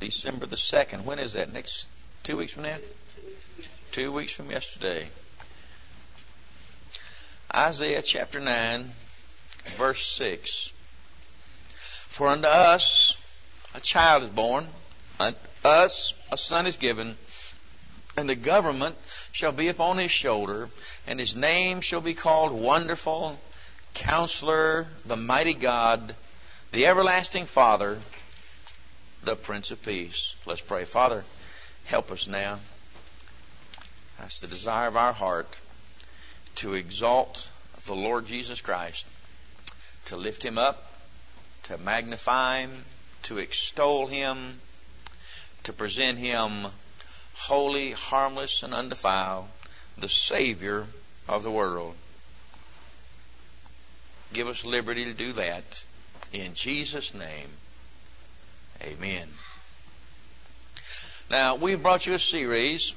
December the 2nd. When is that? Next 2 weeks from now? 2 weeks from yesterday. Isaiah chapter 9, verse 6. For unto us a child is born, unto us a son is given, and the government shall be upon his shoulder, and his name shall be called Wonderful, Counselor, the Mighty God, the Everlasting Father, the Prince of Peace. Let's pray. Father, help us now. That's the desire of our heart, to exalt the Lord Jesus Christ, to lift Him up, to magnify Him, to extol Him, to present Him holy, harmless, and undefiled, the Savior of the world. Give us liberty to do that. In Jesus' name, amen. Now, we've brought you a series,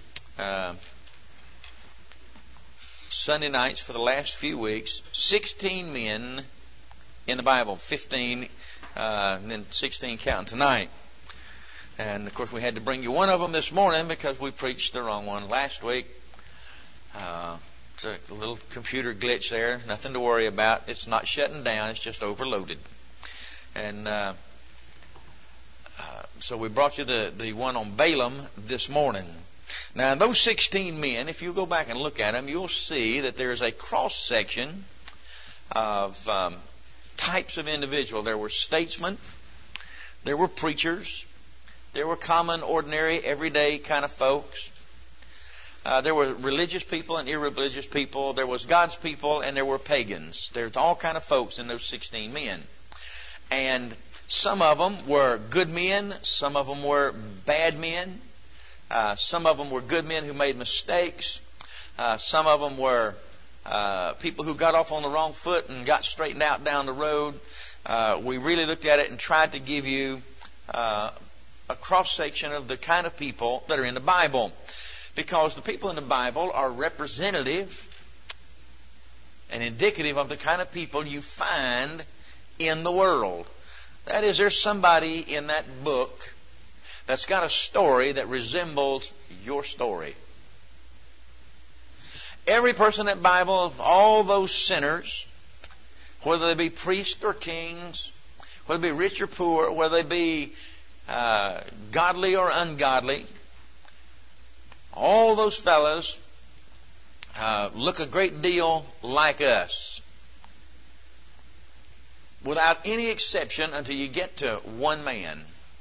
Sunday nights for the last few weeks. 16 men in the Bible, 15, and then 16 counting tonight. And, of course, we had to bring you one of them this morning because we preached the wrong one last week. It's a little computer glitch there. Nothing to worry about. It's not shutting down. It's just overloaded. And so we brought you the one on Balaam this morning. Now, those 16 men, if you go back and look at them, you'll see that there's a cross-section of types of individual. There were statesmen. There were preachers. There were common, ordinary, everyday kind of folks. There were religious people and irreligious people. There was God's people and there were pagans. There's all kind of folks in those 16 men. And some of them were good men. Some of them were bad men. Some of them were good men who made mistakes. Some of them were people who got off on the wrong foot and got straightened out down the road. We really looked at it and tried to give you a cross-section of the kind of people that are in the Bible. Because the people in the Bible are representative and indicative of the kind of people you find in the world. That is, there's somebody in that book that's got a story that resembles your story. Every person in that Bible, all those sinners, whether they be priests or kings, whether they be rich or poor, whether they be godly or ungodly, all those fellas look a great deal like us. Without any exception until you get to one man.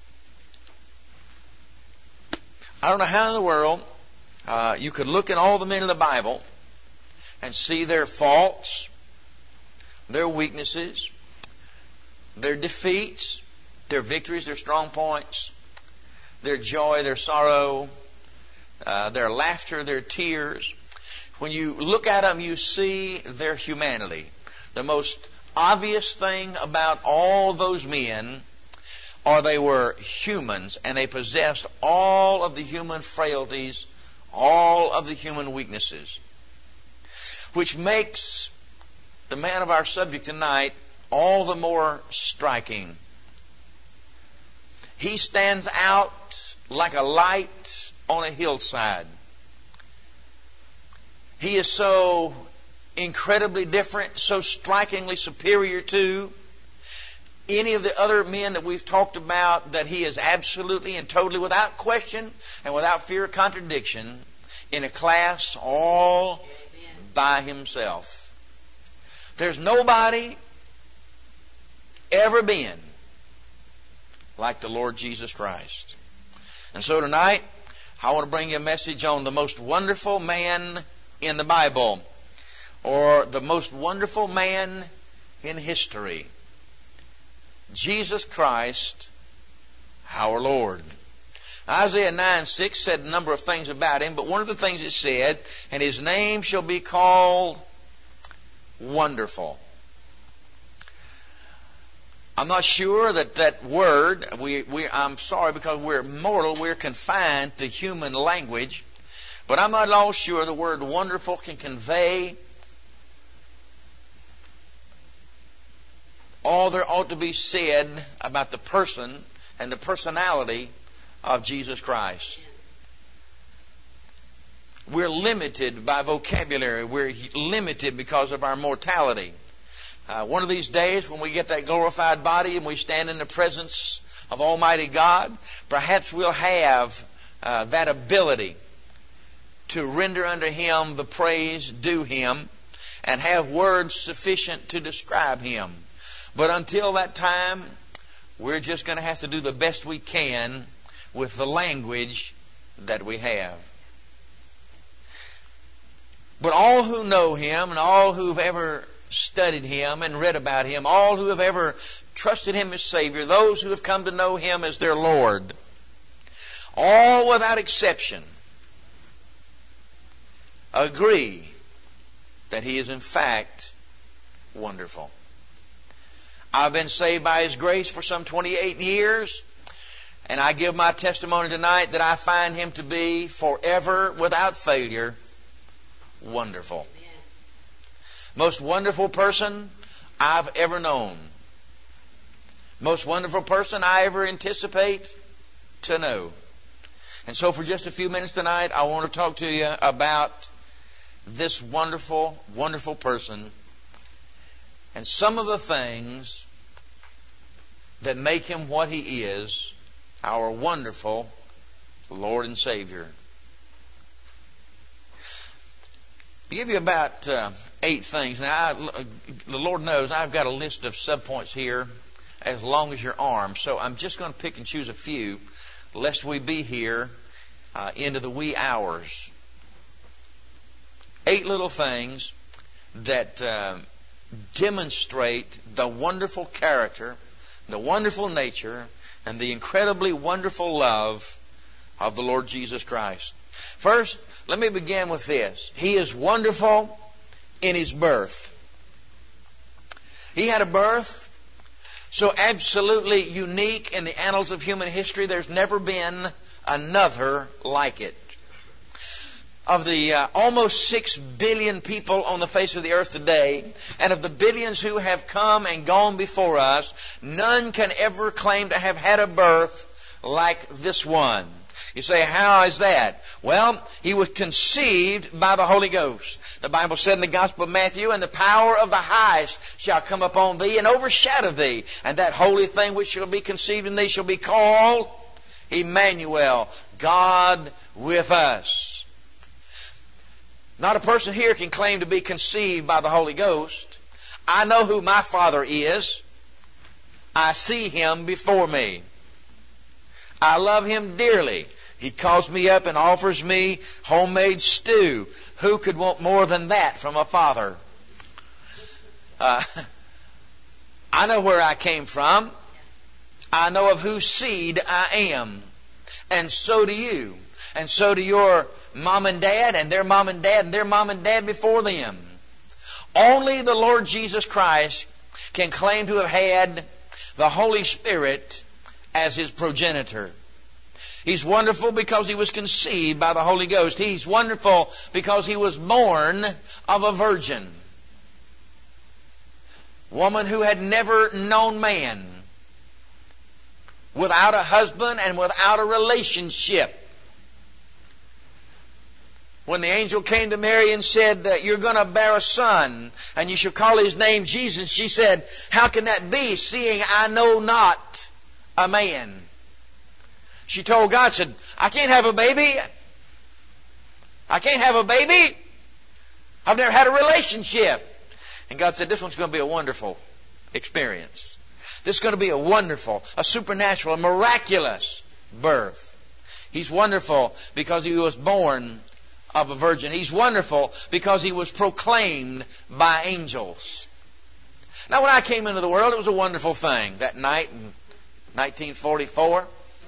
I don't know how in the world you could look at all the men in the Bible and see their faults, their weaknesses, their defeats, their victories, their strong points, their joy, their sorrow, their laughter, their tears. When you look at them, you see their humanity. The most obvious thing about all those men are they were humans and they possessed all of the human frailties, all of the human weaknesses. Which makes the man of our subject tonight all the more striking. He stands out like a light on a hillside. He is so incredibly different, so strikingly superior to any of the other men that we've talked about, that he is absolutely and totally, without question and without fear of contradiction, in a class all by himself. There's nobody ever been like the Lord Jesus Christ. And so tonight, I want to bring you a message on the most wonderful man in the Bible, or the most wonderful man in history. Jesus Christ, our Lord. Isaiah 9:6 said a number of things about Him, but one of the things it said, and His name shall be called Wonderful. I'm not sure that word, I'm sorry, because we're mortal, we're confined to human language, but I'm not at all sure the word wonderful can convey all there ought to be said about the person and the personality of Jesus Christ. We're limited by vocabulary. We're limited because of our mortality. One of these days when we get that glorified body and we stand in the presence of Almighty God, perhaps we'll have that ability to render unto Him the praise due Him and have words sufficient to describe Him. But until that time, we're just going to have to do the best we can with the language that we have. But all who know Him and all who've ever studied Him and read about Him, all who have ever trusted Him as Savior, those who have come to know Him as their Lord, all without exception, agree that He is in fact wonderful. I've been saved by His grace for some 28 years, and I give my testimony tonight that I find Him to be forever, without failure, wonderful. Most wonderful person I've ever known. Most wonderful person I ever anticipate to know. And so for just a few minutes tonight, I want to talk to you about this wonderful, wonderful person and some of the things that make Him what He is, our wonderful Lord and Savior. I'll give you about 8 things. Now, the Lord knows I've got a list of subpoints here as long as your arm, so I'm just going to pick and choose a few, lest we be here into the wee hours. 8 little things that demonstrate the wonderful character, the wonderful nature, and the incredibly wonderful love of the Lord Jesus Christ. First, let me begin with this. He is wonderful in His birth. He had a birth so absolutely unique in the annals of human history, there's never been another like it. Of the almost 6 billion people on the face of the earth today, and of the billions who have come and gone before us, none can ever claim to have had a birth like this one. You say, how is that? Well, He was conceived by the Holy Ghost. The Bible said in the Gospel of Matthew, and the power of the highest shall come upon thee and overshadow thee. And that holy thing which shall be conceived in thee shall be called Emmanuel, God with us. Not a person here can claim to be conceived by the Holy Ghost. I know who my Father is. I see Him before me. I love Him dearly. He calls me up and offers me homemade stew. Who could want more than that from a father? I know where I came from. I know of whose seed I am. And so do you. And so do your mom and dad and their mom and dad and their mom and dad before them. Only the Lord Jesus Christ can claim to have had the Holy Spirit as His progenitor. He's wonderful because He was conceived by the Holy Ghost. He's wonderful because He was born of a virgin. Woman who had never known man. Without a husband and without a relationship. When the angel came to Mary and said that you're going to bear a son and you shall call His name Jesus, she said, how can that be, seeing I know not a man? She told God, said, I can't have a baby. I can't have a baby. I've never had a relationship. And God said, this one's going to be a wonderful experience. This is going to be a wonderful, a supernatural, a miraculous birth. He's wonderful because He was born of a virgin. He's wonderful because He was proclaimed by angels. Now, when I came into the world, it was a wonderful thing. That night in 1944,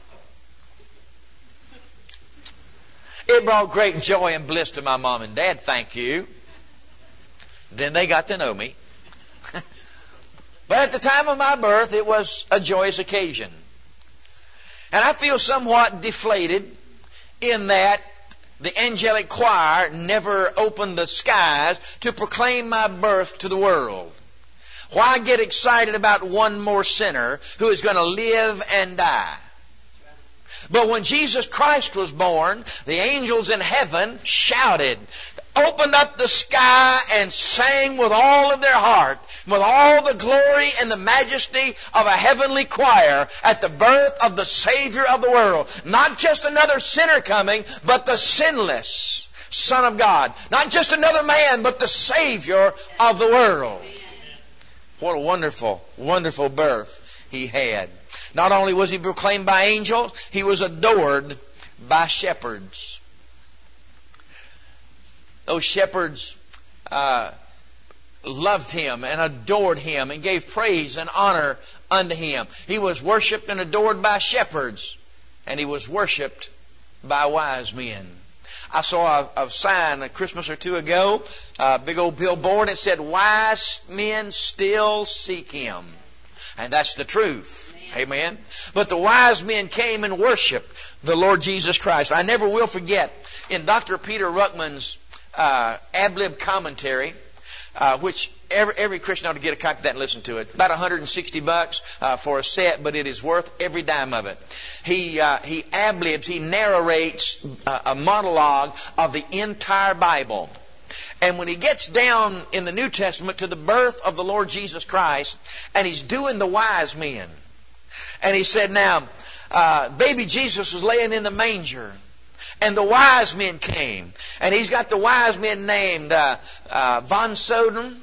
it brought great joy and bliss to my mom and dad, thank you. Then they got to know me. But at the time of my birth, it was a joyous occasion. And I feel somewhat deflated in that the angelic choir never opened the skies to proclaim my birth to the world. Why get excited about one more sinner who is going to live and die? But when Jesus Christ was born, the angels in heaven shouted, opened up the sky and sang with all of their heart, with all the glory and the majesty of a heavenly choir at the birth of the Savior of the world. Not just another sinner coming, but the sinless Son of God. Not just another man, but the Savior of the world. What a wonderful, wonderful birth he had. Not only was he proclaimed by angels, he was adored by shepherds. Those shepherds loved him and adored him and gave praise and honor unto him. He was worshipped and adored by shepherds, and he was worshipped by wise men. I saw a sign a Christmas or two ago, a big old billboard. It said, wise men still seek him. And that's the truth. Amen. But the wise men came and worshiped the Lord Jesus Christ. I never will forget, in Dr. Peter Ruckman's ad-lib commentary, which every Christian ought to get a copy of that and listen to it. About $160 for a set, but it is worth every dime of it. He ad-libs, he narrates a monologue of the entire Bible. And when he gets down in the New Testament to the birth of the Lord Jesus Christ, and he's doing the wise men, and he said, now, baby Jesus was laying in the manger, and the wise men came. And he's got the wise men named Von Soden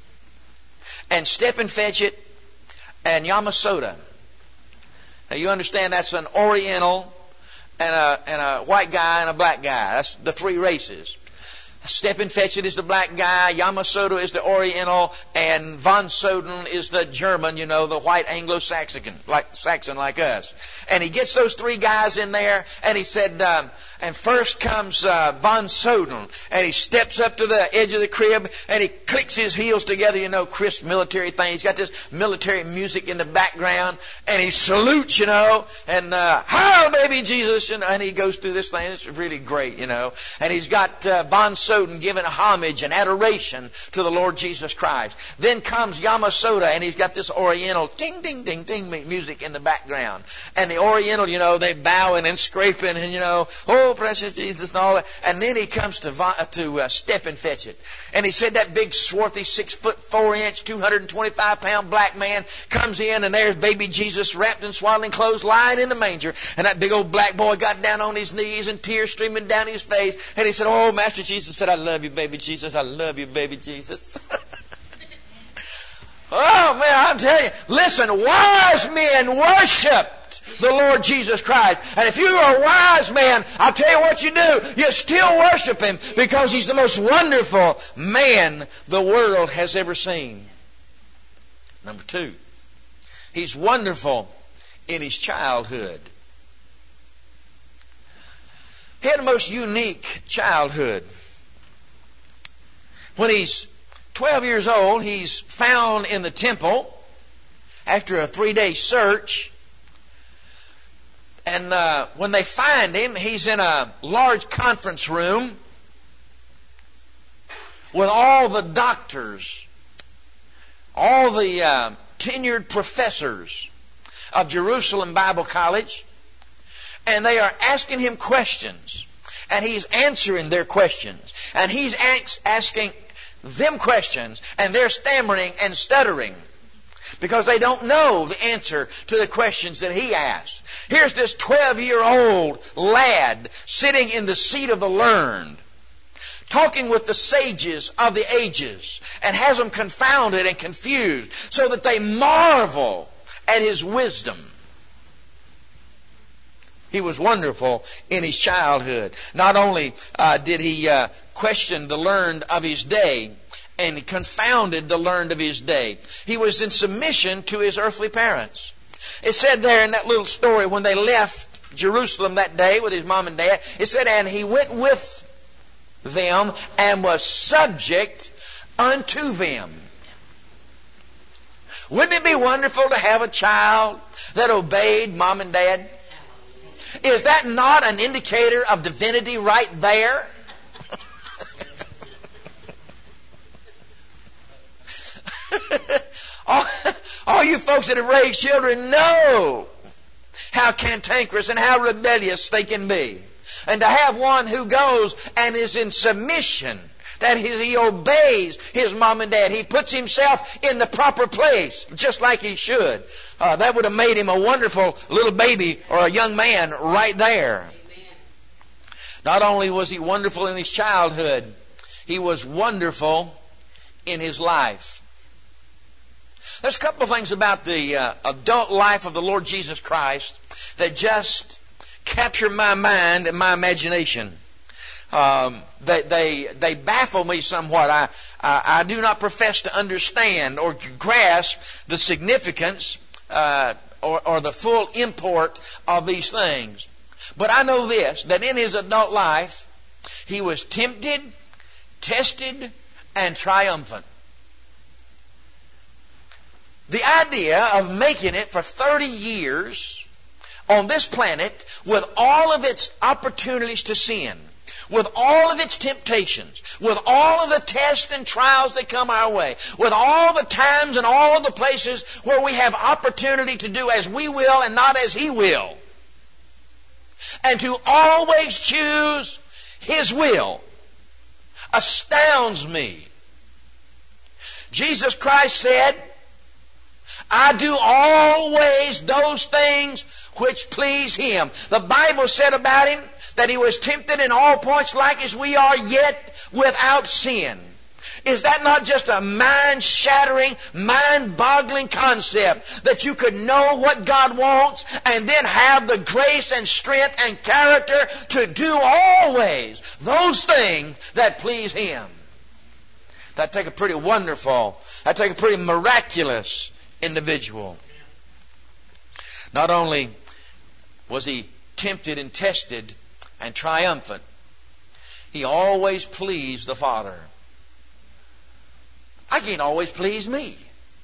and Steppenfetchit and Yamasoda. Now you understand that's an Oriental and a white guy and a black guy. That's the three races. Steppenfetchit is the black guy, Yamasoda is the Oriental, and Von Soden is the German, the white Anglo-Saxon, Saxon like us. And he gets those three guys in there, and he said, and first comes Von Soden, and he steps up to the edge of the crib, and he clicks his heels together, crisp military thing. He's got this military music in the background, and he salutes, and hi, baby Jesus, and he goes through this thing. It's really great, And he's got Von Soden giving homage and adoration to the Lord Jesus Christ. Then comes Yamasoda, and he's got this Oriental ding, ding, ding, ding music in the background. And the Oriental, they bowing and scraping, and oh, precious Jesus, and all that. And then he comes to Steppenfetchit. And he said that big, swarthy, 6'4", 225-pound black man comes in, and there's baby Jesus wrapped in swaddling clothes, lying in the manger. And that big old black boy got down on his knees and tears streaming down his face. And he said, oh, Master Jesus said, I love you, baby Jesus. I love you, baby Jesus. Oh, man, I'm telling you. Listen, wise men worshiped the Lord Jesus Christ. And if you are a wise man, I'll tell you what you do. You still worship Him because He's the most wonderful man the world has ever seen. Number two, He's wonderful in His childhood. He had a most unique childhood. When he's 12 years old, he's found in the temple after a 3-day search. And when they find him, he's in a large conference room with all the doctors, all the tenured professors of Jerusalem Bible College. And they are asking him questions. And he's answering their questions. And he's asking them questions. And they're stammering and stuttering because they don't know the answer to the questions that he asks. Here's this 12-year-old lad sitting in the seat of the learned, talking with the sages of the ages, and has them confounded and confused so that they marvel at his wisdom. He was wonderful in his childhood. Not only did he question the learned of his day, and he confounded the learned of his day, he was in submission to his earthly parents. It said there in that little story, when they left Jerusalem that day with his mom and dad, it said, and he went with them and was subject unto them. Wouldn't it be wonderful to have a child that obeyed mom and dad? Is that not an indicator of divinity right there? All you folks that have raised children know how cantankerous and how rebellious they can be. And to have one who goes and is in submission, that he obeys his mom and dad. He puts himself in the proper place, just like he should. That would have made him a wonderful little baby or a young man right there. Amen. Not only was he wonderful in his childhood, he was wonderful in his life. There's a couple of things about the adult life of the Lord Jesus Christ that just capture my mind and my imagination. They baffle me somewhat. I do not profess to understand or grasp the significance or the full import of these things. But I know this, that in his adult life, he was tempted, tested, and triumphant. The idea of making it for 30 years on this planet with all of its opportunities to sin, with all of its temptations, with all of the tests and trials that come our way, with all the times and all of the places where we have opportunity to do as we will and not as He will, and to always choose His will, astounds me. Jesus Christ said, I do always those things which please Him. The Bible said about Him that He was tempted in all points like as we are, yet without sin. Is that not just a mind-shattering, mind-boggling concept that you could know what God wants and then have the grace and strength and character to do always those things that please Him? That'd take a pretty wonderful, that'd take a pretty miraculous individual. Not only was he tempted and tested and triumphant, he always pleased the Father. I can't always please me.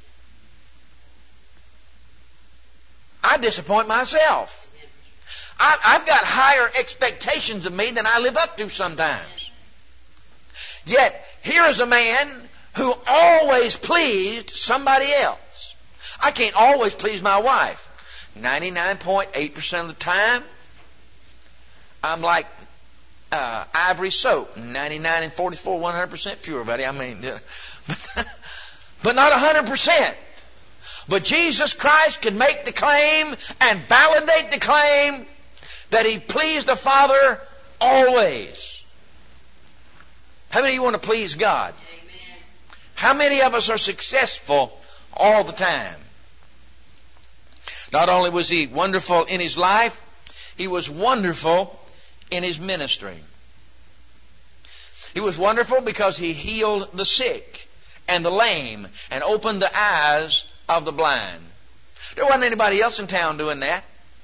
I disappoint myself. I've got higher expectations of me than I live up to sometimes. Yet, here is a man who always pleased somebody else. I can't always please my wife. 99.8% of the time, I'm like ivory soap. 99 and 44, 100% pure, buddy. I mean, but not 100%. But Jesus Christ could make the claim and validate the claim that He pleased the Father always. How many of you want to please God? Amen. How many of us are successful all the time? Not only was he wonderful in his life, he was wonderful in his ministry. He was wonderful because he healed the sick and the lame and opened the eyes of the blind. There wasn't anybody else in town doing that.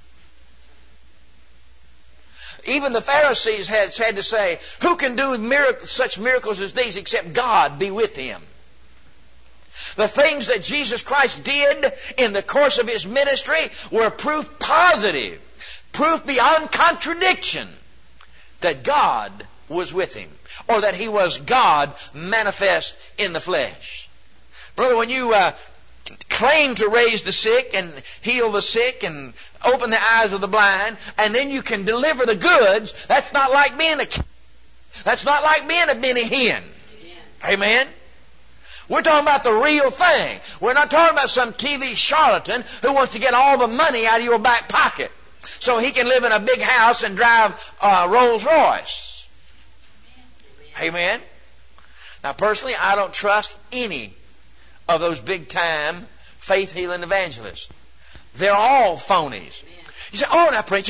Even the Pharisees had to say, who can do such miracles as these except God be with him? The things that Jesus Christ did in the course of His ministry were proof positive, proof beyond contradiction that God was with Him, or that He was God manifest in the flesh. Brother, when you claim to raise the sick and heal the sick and open the eyes of the blind, and then you can deliver the goods, that's not like being a king. That's not like being a Benny Hinn. Amen? We're talking about the real thing. We're not talking about some TV charlatan who wants to get all the money out of your back pocket so he can live in a big house and drive Rolls Royce. Amen? Now, personally, I don't trust any of those big-time faith-healing evangelists. They're all phonies. You say, oh, now preacher.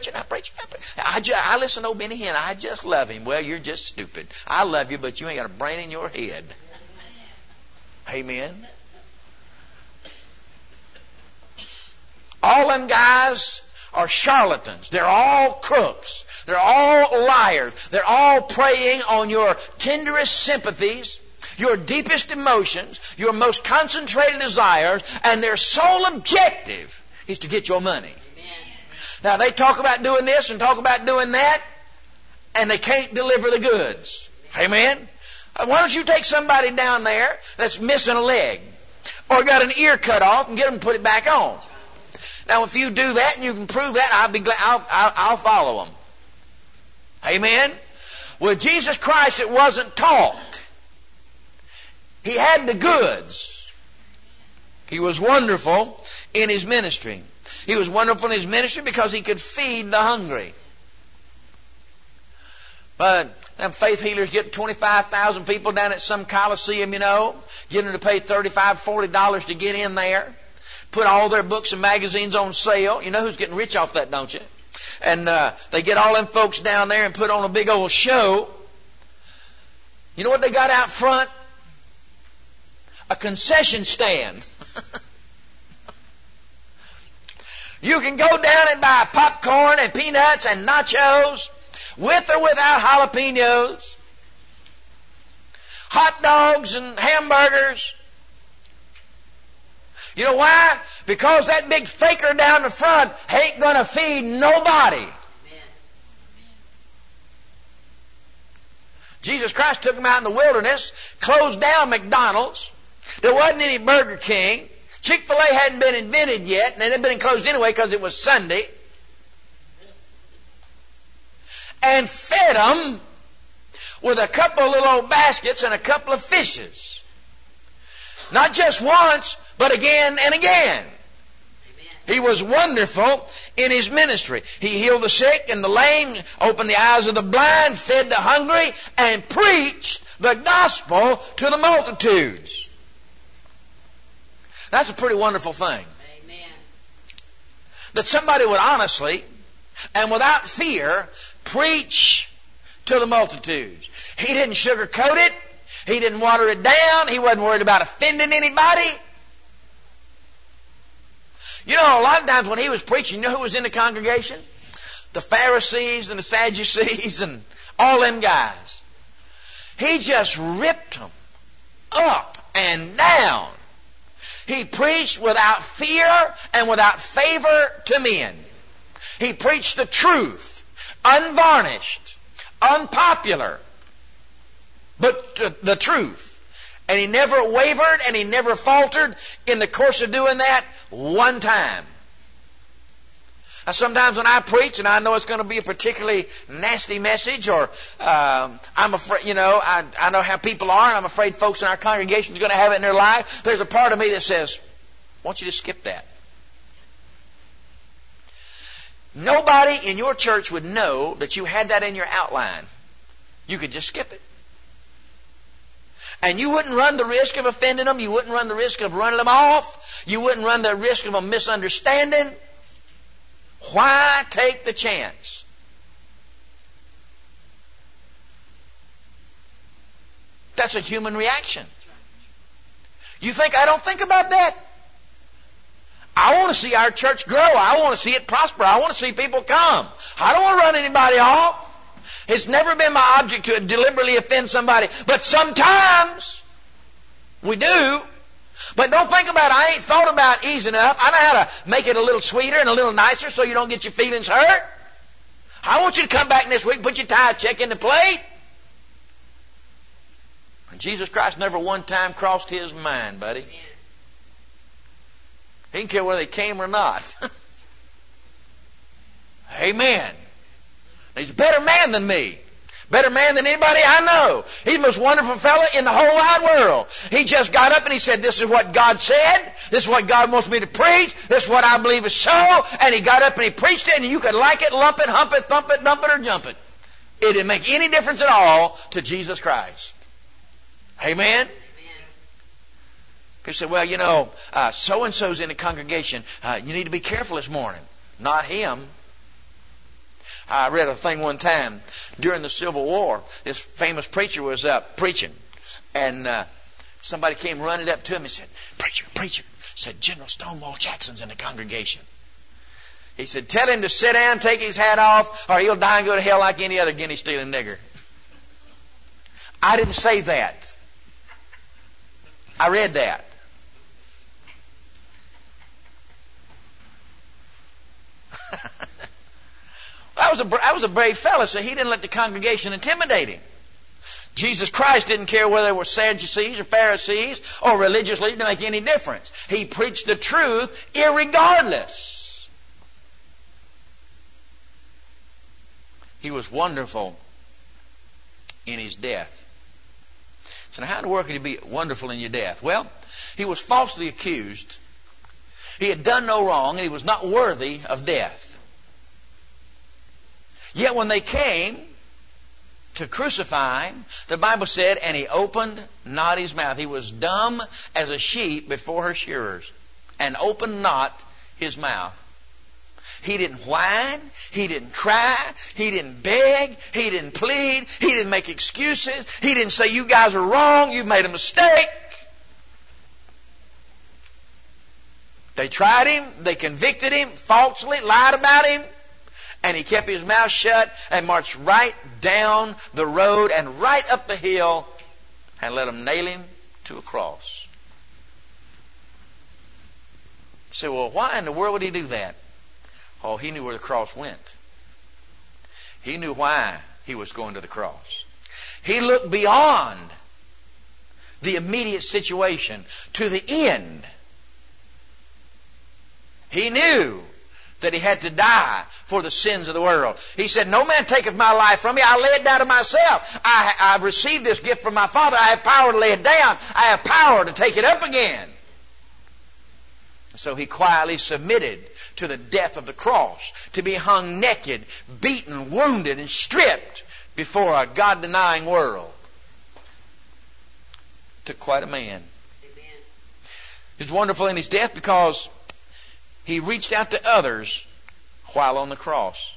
I listen to old Benny Hinn. I just love him. Well, you're just stupid. I love you, but you ain't got a brain in your head. Amen. All them guys are charlatans. They're all crooks. They're all liars. They're all preying on your tenderest sympathies, your deepest emotions, your most concentrated desires, and their sole objective is to get your money. Amen. Now, they talk about doing this and talk about doing that, and they can't deliver the goods. Amen? Why don't you take somebody down there that's missing a leg or got an ear cut off and get them to put it back on? Now, if you do that and you can prove that, I'll be glad. I'll follow them. Amen? With Jesus Christ, it wasn't talk. He had the goods. He was wonderful in His ministry. He was wonderful in His ministry because He could feed the hungry. But them faith healers get 25,000 people down at some coliseum, get them to pay $35, $40 to get in there. Put all their books and magazines on sale. You know who's getting rich off that, don't you? And they get all them folks down there and put on a big old show. You know what they got out front? A concession stand. You can go down and buy popcorn and peanuts and nachos with or without jalapenos, hot dogs and hamburgers. You know why? Because that big faker down the front ain't going to feed nobody. Amen. Jesus Christ took them out in the wilderness, closed down McDonald's. There wasn't any Burger King. Chick-fil-A hadn't been invented yet, and it had been closed anyway because it was Sunday. And fed them with a couple of little old baskets and a couple of fishes. Not just once, but again and again. He was wonderful in His ministry. He healed the sick and the lame, opened the eyes of the blind, fed the hungry, and preached the gospel to the multitudes. That's a pretty wonderful thing. Amen. That somebody would honestly and without fear preach to the multitudes. He didn't sugarcoat it. He didn't water it down. He wasn't worried about offending anybody. You know, a lot of times when He was preaching, you know who was in the congregation? The Pharisees and the Sadducees and all them guys. He just ripped them up and down. He preached without fear and without favor to men. He preached the truth, unvarnished, unpopular, but the truth. And He never wavered and He never faltered in the course of doing that one time. Now, sometimes when I preach and I know it's going to be a particularly nasty message, or I'm afraid, I know how people are, and I'm afraid folks in our congregation are going to have it in their life. There's a part of me that says, "Why don't you just skip that?" Nobody in your church would know that you had that in your outline. You could just skip it. And you wouldn't run the risk of offending them. You wouldn't run the risk of running them off. You wouldn't run the risk of a misunderstanding. Why take the chance? That's a human reaction. You think I don't think about that? I want to see our church grow. I want to see it prosper. I want to see people come. I don't want to run anybody off. It's never been my object to deliberately offend somebody. But sometimes we do. But don't think about it. I ain't thought about easing up. I know how to make it a little sweeter and a little nicer so you don't get your feelings hurt. I want you to come back next week and put your tithe check in the plate. And Jesus Christ never one time crossed His mind, buddy. He didn't care whether they came or not. Amen. He's a better man than me. Better man than anybody I know. He's the most wonderful fellow in the whole wide world. He just got up and he said, "This is what God said. This is what God wants me to preach. This is what I believe is so." And he got up and he preached it, and you could like it, lump it, hump it, thump it, dump it, or jump it. It didn't make any difference at all to Jesus Christ. Amen? People say, "Well, so-and-so's in the congregation. You need to be careful this morning." Not him. I read a thing one time during the Civil War. This famous preacher was preaching, and somebody came running up to him and said, Preacher, said, "General Stonewall Jackson's in the congregation." He said, "Tell him to sit down, take his hat off, or he'll die and go to hell like any other guinea-stealing nigger." I didn't say that. I read that. I was a brave fellow, so he didn't let the congregation intimidate him. Jesus Christ didn't care whether they were Sadducees or Pharisees or religious leaders. It didn't make any difference. He preached the truth irregardless. He was wonderful in his death. So now how in the world could he be wonderful in your death? Well, he was falsely accused. He had done no wrong, and he was not worthy of death. Yet when they came to crucify him, the Bible said, and he opened not his mouth. He was dumb as a sheep before her shearers, and opened not his mouth. He didn't whine. He didn't cry. He didn't beg. He didn't plead. He didn't make excuses. He didn't say, you guys are wrong. You've made a mistake. They tried him. They convicted him falsely, lied about him. And he kept his mouth shut and marched right down the road and right up the hill and let them nail him to a cross. You say, well, why in the world would he do that? Oh, he knew where the cross went. He knew why he was going to the cross. He looked beyond the immediate situation to the end. He knew that he had to die for the sins of the world. He said, no man taketh my life from me. I lay it down to myself. I've received this gift from my Father. I have power to lay it down. I have power to take it up again. So he quietly submitted to the death of the cross, to be hung naked, beaten, wounded, and stripped before a God-denying world. Took quite a man. Amen. He's wonderful in his death because he reached out to others while on the cross.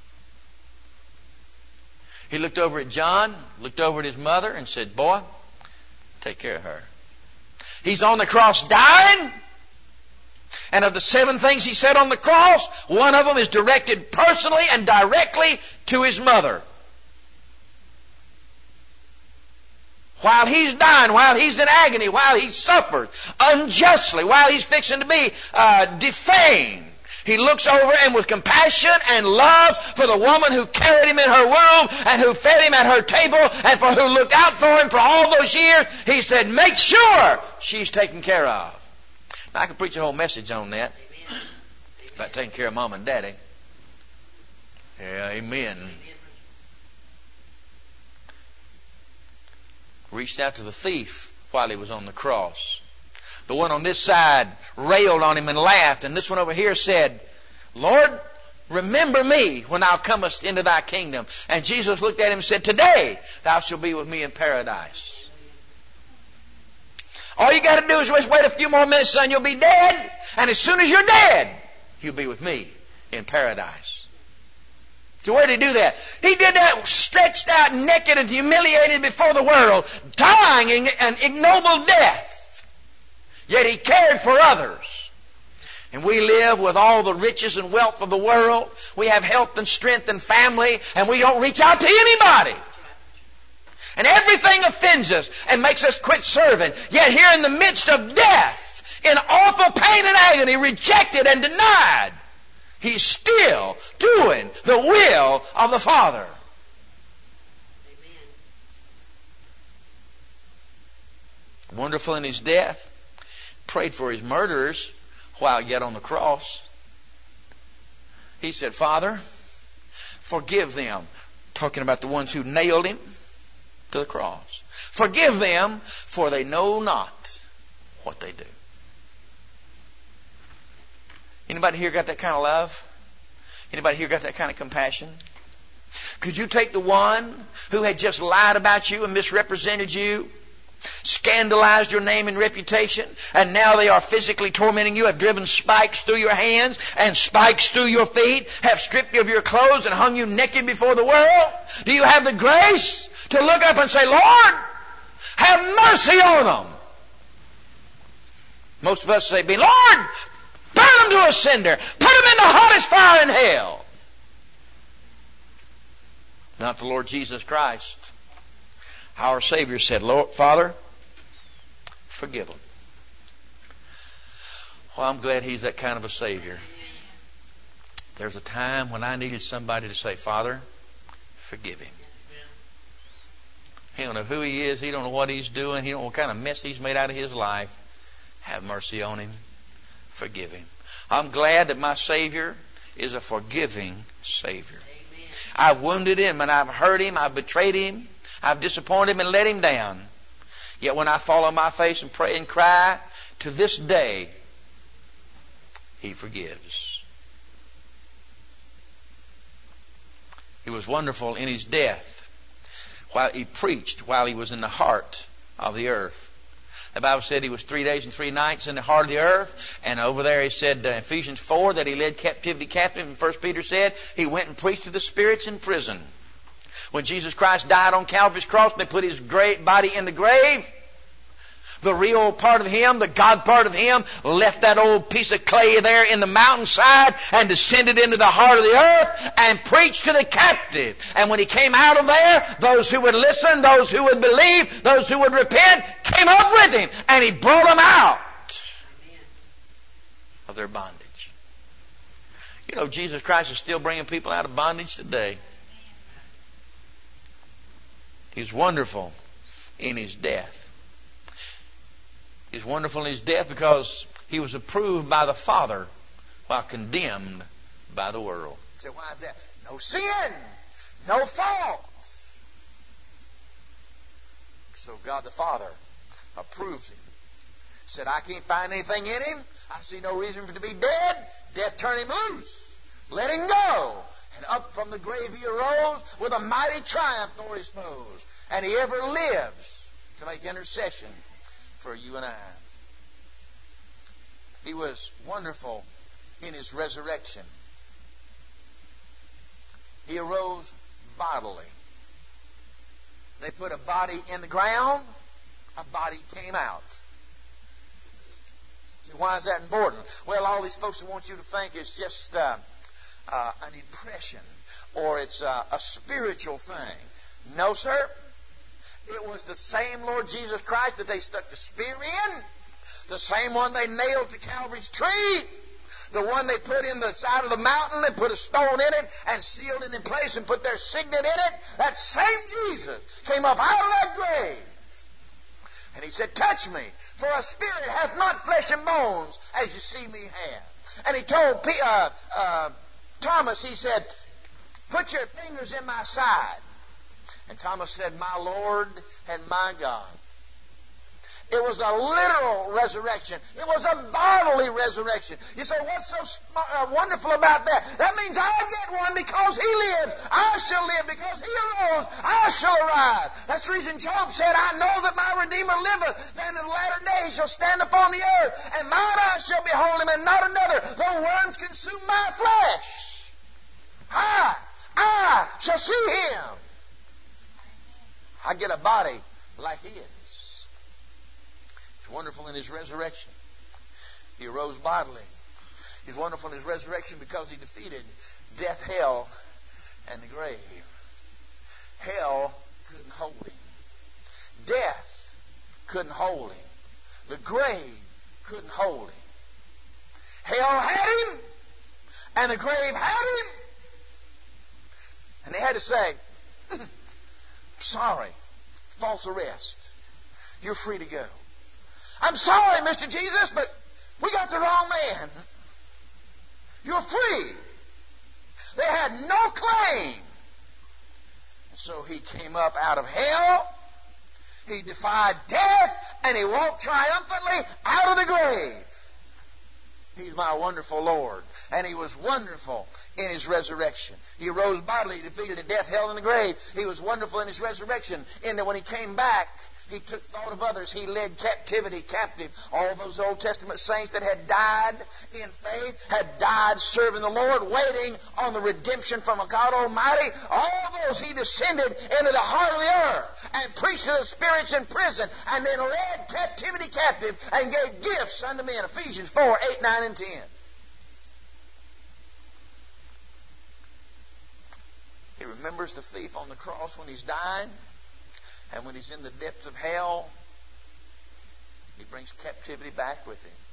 He looked over at John, looked over at his mother, and said, boy, take care of her. He's on the cross dying. And of the 7 things he said on the cross, one of them is directed personally and directly to his mother. While he's dying, while he's in agony, while he suffers unjustly, while he's fixing to be defamed, he looks over and with compassion and love for the woman who carried him in her womb and who fed him at her table and for who looked out for him for all those years, he said, make sure she's taken care of. Now, I could preach a whole message on that. Amen. About taking care of mom and daddy. Yeah, amen. Reached out to the thief while he was on the cross. The one on this side railed on him and laughed, and this one over here said, Lord, remember me when thou comest into thy kingdom. And Jesus looked at him and said, today thou shalt be with me in paradise. All you got to do is just wait a few more minutes, son, you'll be dead. And as soon as you're dead, you'll be with me in paradise. So where did he do that? He did that stretched out, naked, and humiliated before the world, dying an ignoble death. Yet he cared for others. And we live with all the riches and wealth of the world. We have health and strength and family, and we don't reach out to anybody. And everything offends us and makes us quit serving. Yet here in the midst of death, in awful pain and agony, rejected and denied, he's still doing the will of the Father. Amen. Wonderful in his death. Prayed for his murderers while yet on the cross. He said, Father, forgive them. Talking about the ones who nailed him to the cross. Forgive them, for they know not what they do. Anybody here got that kind of love? Anybody here got that kind of compassion? Could you take the one who had just lied about you and misrepresented you, scandalized your name and reputation, and now they are physically tormenting you, have driven spikes through your hands and spikes through your feet, have stripped you of your clothes and hung you naked before the world? Do you have the grace to look up and say, Lord, have mercy on them? Most of us say, Lord, burn them to a cinder. Put them in the hottest fire in hell. Not the Lord Jesus Christ. Our Savior said, Lord, Father, forgive them. Well, I'm glad He's that kind of a Savior. There's a time when I needed somebody to say, Father, forgive him. He don't know who he is. He don't know what he's doing. He don't know what kind of mess he's made out of his life. Have mercy on him. Forgive him. I'm glad that my Savior is a forgiving Savior. Amen. I've wounded him and I've hurt him. I've betrayed him. I've disappointed him and let him down. Yet when I fall on my face and pray and cry, to this day, He forgives. He was wonderful in His death while He preached, while He was in the heart of the earth. The Bible said He was 3 days and 3 nights in the heart of the earth. And over there He said, Ephesians 4, that He led captivity captive. And 1 Peter said He went and preached to the spirits in prison. When Jesus Christ died on Calvary's cross, they put His body in the grave. The real part of Him, the God part of Him, left that old piece of clay there in the mountainside and descended into the heart of the earth and preached to the captive. And when He came out of there, those who would listen, those who would believe, those who would repent, came up with Him. And He brought them out of their bondage. You know, Jesus Christ is still bringing people out of bondage today. He's wonderful in His death. He's wonderful in His death because He was approved by the Father while condemned by the world. So why is that? No sin, no fault. So God the Father approves Him. Said, I can't find anything in Him. I see no reason for Him to be dead. Death turned Him loose. Let Him go. And up from the grave He arose with a mighty triumph over His foes. And He ever lives to make intercession for you and I. He was wonderful in His resurrection. He arose bodily. They put a body in the ground, a body came out. See, why is that important? Well, all these folks want you to think it's just an impression or it's a spiritual thing. No, sir. It was the same Lord Jesus Christ that they stuck the spear in, the same one they nailed to Calvary's tree, the one they put in the side of the mountain, they put a stone in it and sealed it in place and put their signet in it. That same Jesus came up out of that grave. And He said, touch me, for a spirit hath not flesh and bones as you see me have. And He told Thomas, He said, put your fingers in my side. And Thomas said, my Lord and my God. It was a literal resurrection. It was a bodily resurrection. You say, what's so wonderful about that? That means I get one because He lives. I shall live because He arose. I shall arise. That's the reason Job said, I know that my Redeemer liveth. Then in the latter days shall stand upon the earth. And mine eyes shall behold Him and not another. Though worms consume my flesh, I shall see Him. I get a body like His. He's wonderful in His resurrection. He arose bodily. He's wonderful in His resurrection because He defeated death, hell, and the grave. Hell couldn't hold Him. Death couldn't hold Him. The grave couldn't hold Him. Hell had Him, and the grave had Him. And they had to say, sorry, false arrest. You're free to go. I'm sorry, Mr. Jesus, but we got the wrong man. You're free. They had no claim. And so He came up out of hell. He defied death, and He walked triumphantly out of the grave. He's my wonderful Lord. And He was wonderful in His resurrection. He arose bodily, defeated death, hell, and the grave. He was wonderful in His resurrection, in that when He came back, He took thought of others. He led captivity captive. All those Old Testament saints that had died in faith, had died serving the Lord, waiting on the redemption from a God Almighty. All those He descended into the heart of the earth and preached to the spirits in prison, and then led captivity captive and gave gifts unto men. Ephesians 4, 8, 9, and 10. He remembers the thief on the cross when he's dying. And when he's in the depths of hell, He brings captivity back with Him.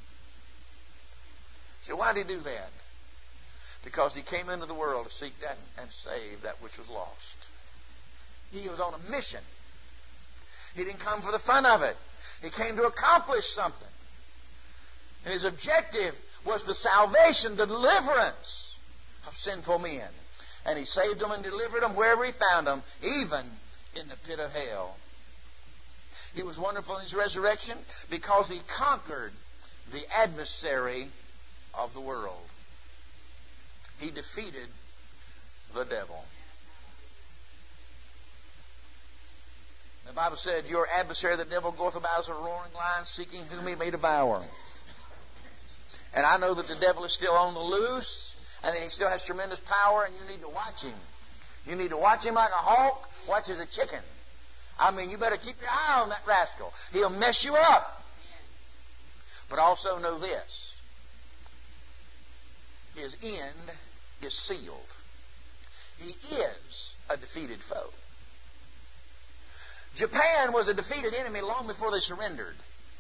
So why did He do that? Because He came into the world to seek that and save that which was lost. He was on a mission. He didn't come for the fun of it. He came to accomplish something. And His objective was the salvation, the deliverance of sinful men. And He saved them and delivered them wherever He found them, even in the pit of hell. He was wonderful in His resurrection because He conquered the adversary of the world. He defeated the devil. The Bible said, your adversary, the devil, goeth about as a roaring lion, seeking whom he may devour. And I know that the devil is still on the loose, and that he still has tremendous power, and you need to watch him. You need to watch him like a hawk watches a chicken. I mean, you better keep your eye on that rascal. He'll mess you up. But also know this. His end is sealed. He is a defeated foe. Japan was a defeated enemy long before they surrendered.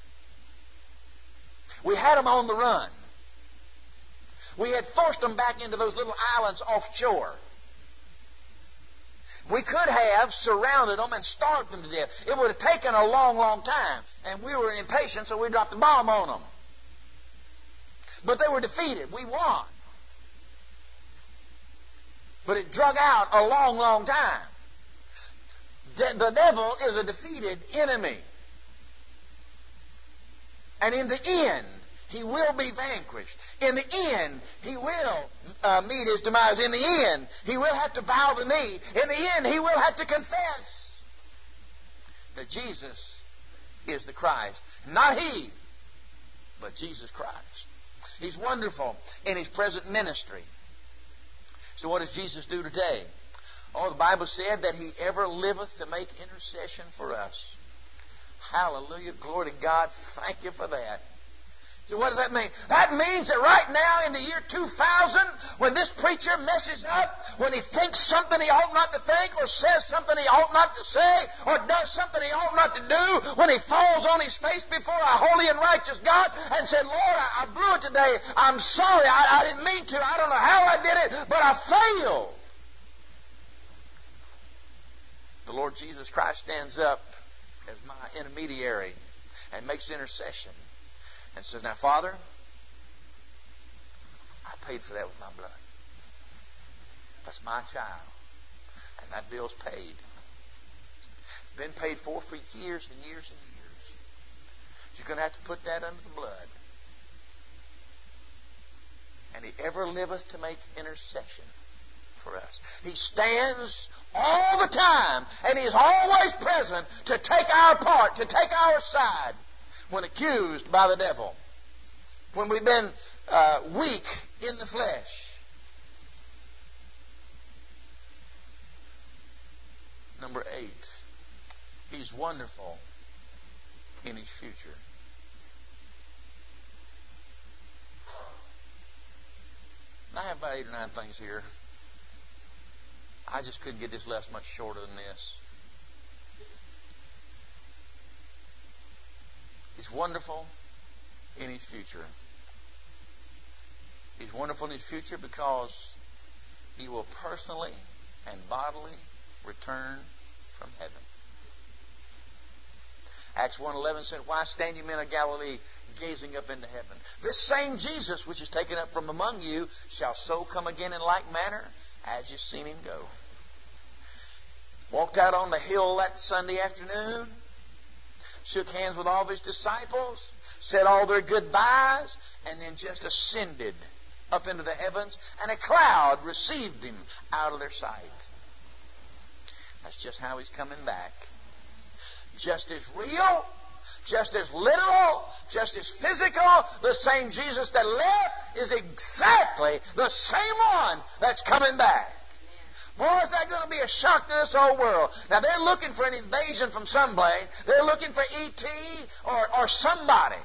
We had them on the run. We had forced them back into those little islands offshore. We could have surrounded them and starved them to death. It would have taken a long, long time. And we were impatient, so we dropped the bomb on them. But they were defeated. We won. But it drug out a long, long time. The devil is a defeated enemy. And in the end, he will be vanquished. In the end, he will meet his demise. In the end, he will have to bow the knee. In the end, he will have to confess that Jesus is the Christ. Not he, but Jesus Christ. He's wonderful in His present ministry. So what does Jesus do today? Oh, the Bible said that He ever liveth to make intercession for us. Hallelujah. Glory to God. Thank you for that. So what does that mean? That means that right now in the year 2000, when this preacher messes up, when he thinks something he ought not to think, or says something he ought not to say, or does something he ought not to do, when he falls on his face before a holy and righteous God and said, Lord, I blew it today. I'm sorry. I didn't mean to. I don't know how I did it, but I failed. The Lord Jesus Christ stands up as my intermediary and makes intercession and says, now, Father, I paid for that with my blood. That's my child. And that bill's paid. Been paid for years and years and years. You're going to have to put that under the blood. And He ever liveth to make intercession for us. He stands all the time, and He is always present to take our part, to take our side when accused by the devil, when we've been weak in the flesh. Number 8, He's wonderful in His future. I have about 8 or 9 things here. I just couldn't get this lesson much shorter than this. He's wonderful in His future. He's wonderful in His future because He will personally and bodily return from heaven. Acts 1:11 said, why stand you men of Galilee gazing up into heaven? This same Jesus which is taken up from among you shall so come again in like manner as you've seen Him go. Walked out on the hill that Sunday afternoon, shook hands with all of His disciples, said all their goodbyes, and then just ascended up into the heavens, and a cloud received Him out of their sight. That's just how He's coming back. Just as real, just as literal, just as physical, the same Jesus that left is exactly the same one that's coming back. Boy, is that going to be a shock to this whole world. Now, they're looking for an invasion from somebody. They're looking for E.T. or somebody.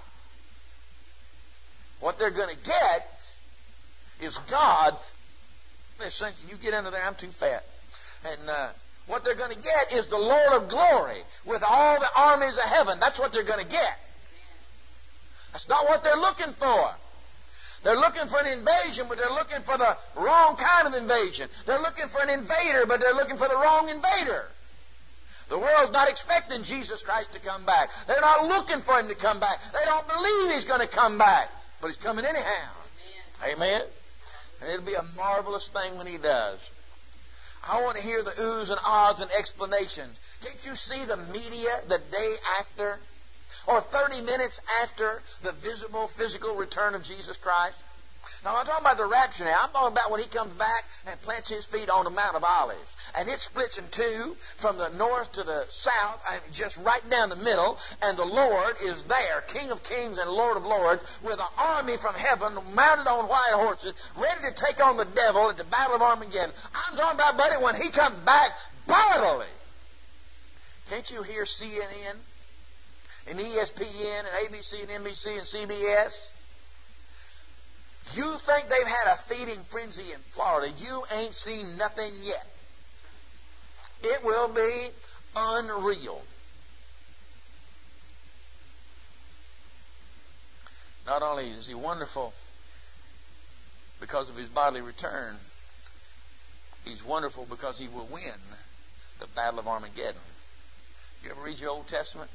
What they're going to get is God. Listen, you get under there, I'm too fat. And what they're going to get is the Lord of glory with all the armies of heaven. That's what they're going to get. That's not what they're looking for. They're looking for an invasion, but they're looking for the wrong kind of invasion. They're looking for an invader, but they're looking for the wrong invader. The world's not expecting Jesus Christ to come back. They're not looking for Him to come back. They don't believe He's going to come back. But He's coming anyhow. Amen. Amen. And it'll be a marvelous thing when He does. want to hear the oohs and ahs and explanations. Can't you see the media the day after or 30 minutes after the visible physical return of Jesus Christ? Now, I'm not talking about the rapture now. I'm talking about when He comes back and plants His feet on the Mount of Olives. And it splits in two from the north to the south, just right down the middle. And the Lord is there, King of kings and Lord of lords, with an army from heaven mounted on white horses, ready to take on the devil at the Battle of Armageddon. I'm talking about, buddy, when He comes back bodily. Can't you hear CNN and ESPN and ABC and NBC and CBS? You think they've had a feeding frenzy in Florida. You ain't seen nothing yet. It will be unreal. Not only is He wonderful because of His bodily return, He's wonderful because He will win the Battle of Armageddon. You ever read your Old Testament?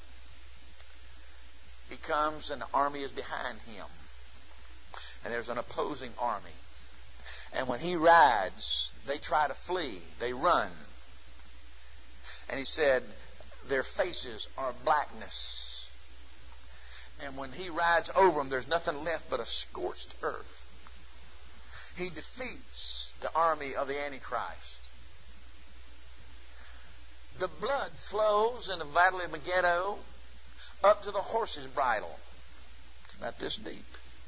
He comes and the army is behind Him. And there's an opposing army. And when He rides, they try to flee. They run. And He said, their faces are blackness. And when He rides over them, there's nothing left but a scorched earth. He defeats the army of the Antichrist. The blood flows in the Valley of Megiddo up to the horse's bridle. It's about this deep.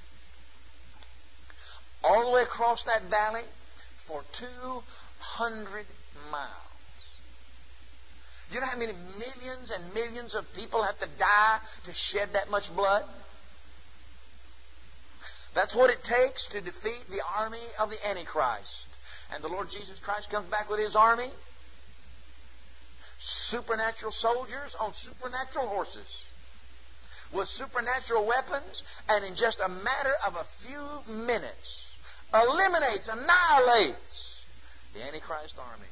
All the way across that valley for 200 miles. You know how many millions and millions of people have to die to shed that much blood? That's what it takes to defeat the army of the Antichrist. And the Lord Jesus Christ comes back with His army. Supernatural soldiers on supernatural horses, with supernatural weapons, and in just a matter of a few minutes eliminates, annihilates the Antichrist army.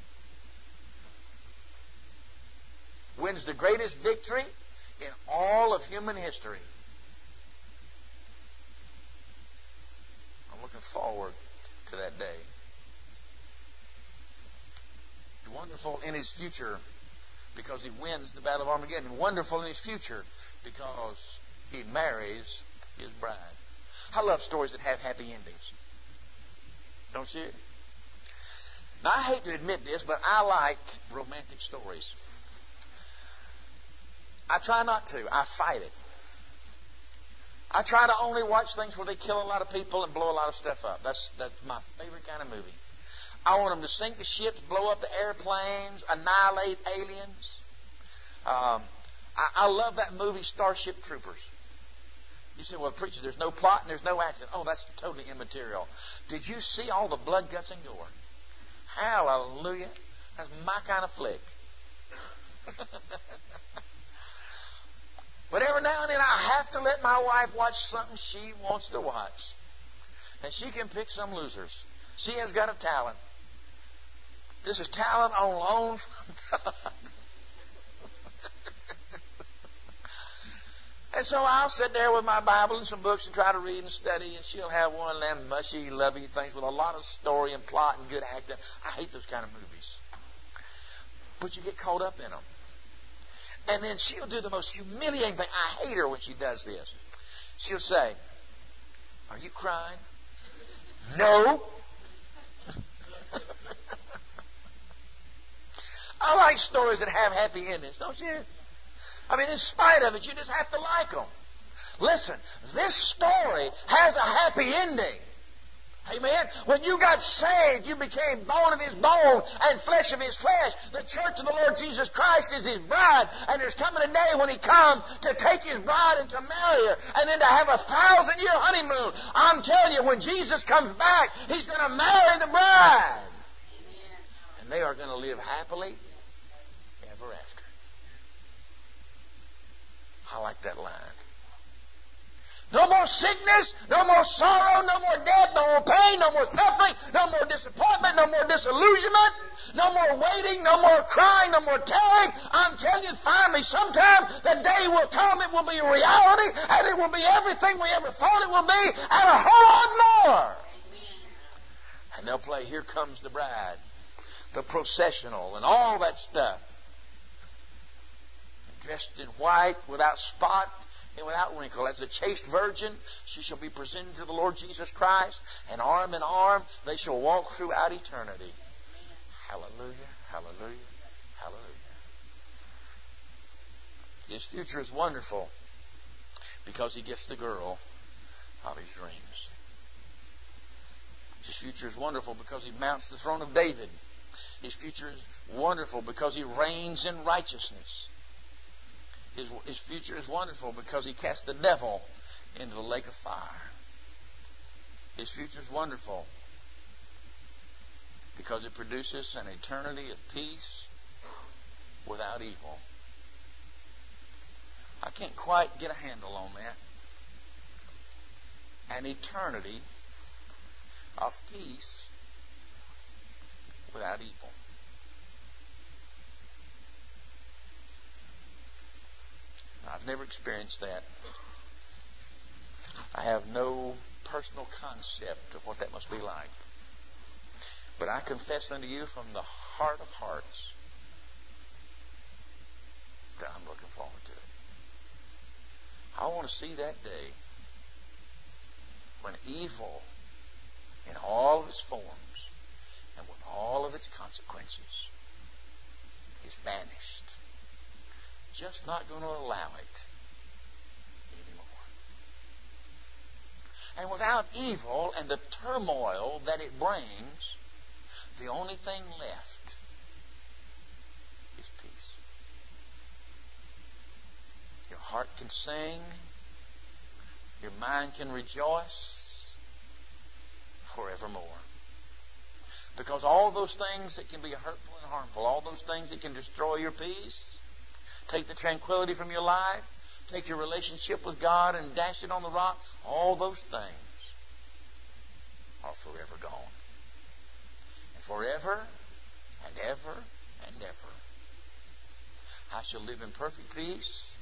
Wins the greatest victory in all of human history. I'm looking forward to that day. Wonderful in His future because He wins the Battle of Armageddon. Wonderful in His future because He marries His bride. I love stories that have happy endings. Don't you? Now, I hate to admit this, but I like romantic stories. I try not to. I fight it. I try to only watch things where they kill a lot of people and blow a lot of stuff up. That's my favorite kind of movie. I want them to sink the ships, blow up the airplanes, annihilate aliens. I love that movie Starship Troopers. You say, well, preacher, there's no plot and there's no action. Oh, that's totally immaterial. Did you see all the blood, guts, and gore? Hallelujah. That's my kind of flick. But every now and then I have to let my wife watch something she wants to watch. And she can pick some losers. She has got a talent. This is talent on loan from God. And so I'll sit there with my Bible and some books and try to read and study, and she'll have one of them mushy, lovey things with a lot of story and plot and good acting. I hate those kind of movies. But you get caught up in them. And then she'll do the most humiliating thing. I hate her when she does this. She'll say, "Are you crying?" "No." I like stories that have happy endings, don't you? I mean, in spite of it, you just have to like them. Listen, this story has a happy ending. Amen? When you got saved, you became bone of His bone and flesh of His flesh. The church of the Lord Jesus Christ is His bride. And there's coming a day when He comes to take His bride and to marry her. And then to have a 1,000-year honeymoon. I'm telling you, when Jesus comes back, He's going to marry the bride. Amen. And they are going to live happily ever after. I like that line. No more sickness, no more sorrow, no more death, no more pain, no more suffering, no more disappointment, no more disillusionment, no more waiting, no more crying, no more tearing. I'm telling you, finally, sometime the day will come, it will be a reality, and it will be everything we ever thought it would be, and a whole lot more. And they'll play Here Comes the Bride. the processional and all that stuff. Dressed in white, without spot, and without wrinkle. As a chaste virgin, she shall be presented to the Lord Jesus Christ, and arm in arm, they shall walk throughout eternity. Hallelujah, hallelujah, hallelujah. His future is wonderful because he gets the girl of his dreams. His future is wonderful because he mounts the throne of David. His future is wonderful because he reigns in righteousness. His future is wonderful because he casts the devil into the lake of fire. His future is wonderful because it produces an eternity of peace without evil. I can't quite get a handle on that. An eternity of peace without evil. I've never experienced that. I have no personal concept of what that must be like. But I confess unto you from the heart of hearts that I'm looking forward to it. I want to see that day when evil in all of its forms and with all of its consequences is banished. Just not going to allow it anymore. And without evil and the turmoil that it brings, the only thing left is peace. Your heart can sing. Your mind can rejoice forevermore. Because all those things that can be hurtful and harmful, all those things that can destroy your peace, take the tranquility from your life, take your relationship with God and dash it on the rock, all those things are forever gone. And forever and ever and ever, I shall live in perfect peace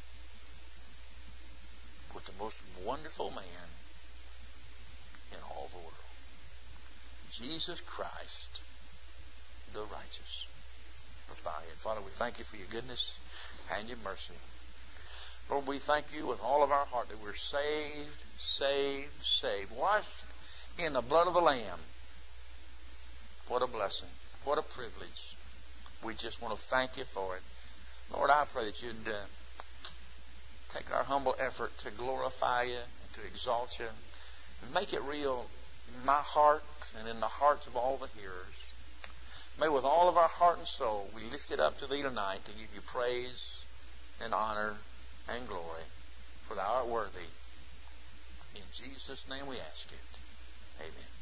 with the most wonderful man in all the world. Jesus Christ, the righteous. Let's bow our head. Father, we thank you for your goodness and your mercy. Lord, we thank you with all of our heart that we're saved, saved, saved. Washed in the blood of the Lamb. What a blessing. What a privilege. We just want to thank you for it. Lord, I pray that you'd take our humble effort to glorify you and to exalt you. And make it real in my heart and in the hearts of all the hearers. May with all of our heart and soul we lift it up to thee tonight to give you praise and honor and glory, for thou art worthy. In Jesus' name we ask it. Amen.